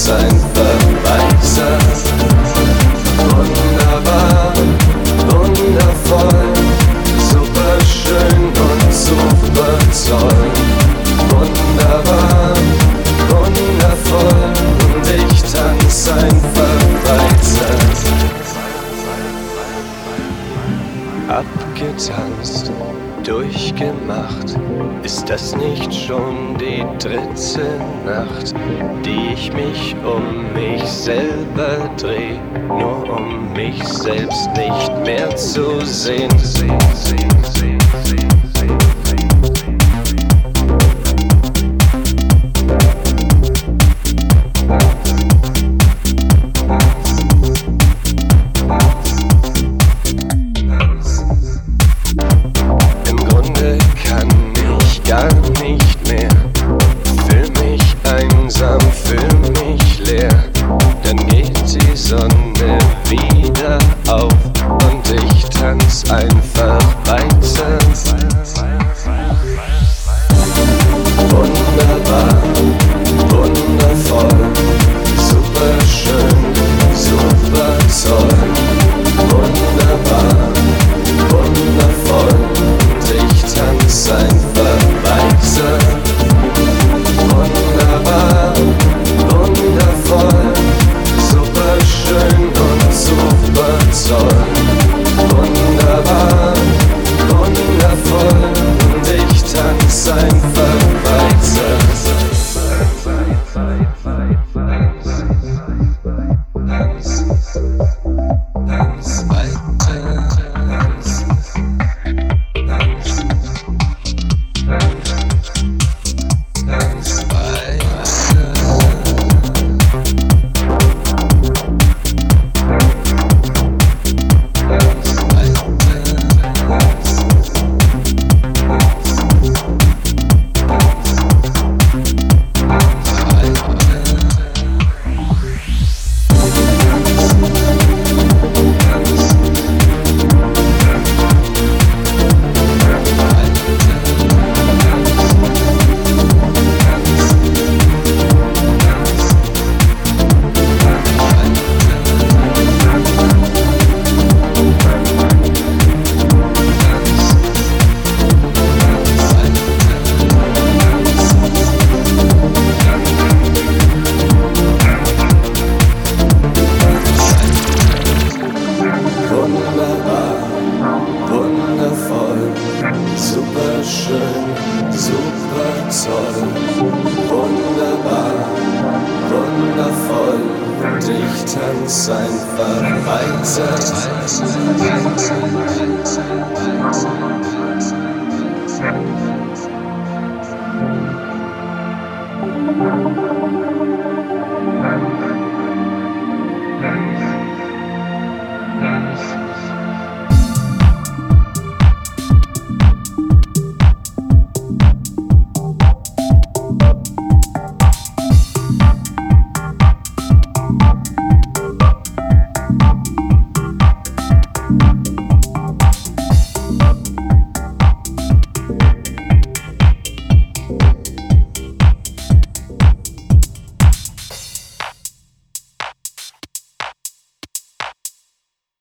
Tanz einfach weiter. Wunderbar, wundervoll, super schön und super toll. Wunderbar, wundervoll, und ich tanz einfach weiter. Abgetanzt, durchgemacht, ist das nicht schon die dritte Nacht, die ich mich um mich selber dreh, nur um mich selbst nicht mehr zu sehen. Sonne wieder auf und ich tanz einfach weiter. Wunderbar, wundervoll, super schön, super toll. Wunderbar, wundervoll, und ich tanz einfach weiter. Wunderbar, wundervoll, super schön und super toll. Wunderbar, wundervoll, und ich tanz einfach weiter. Tanz weiter. Super schön, super toll, wunderbar, wundervoll, und ich tanz einfach weiter.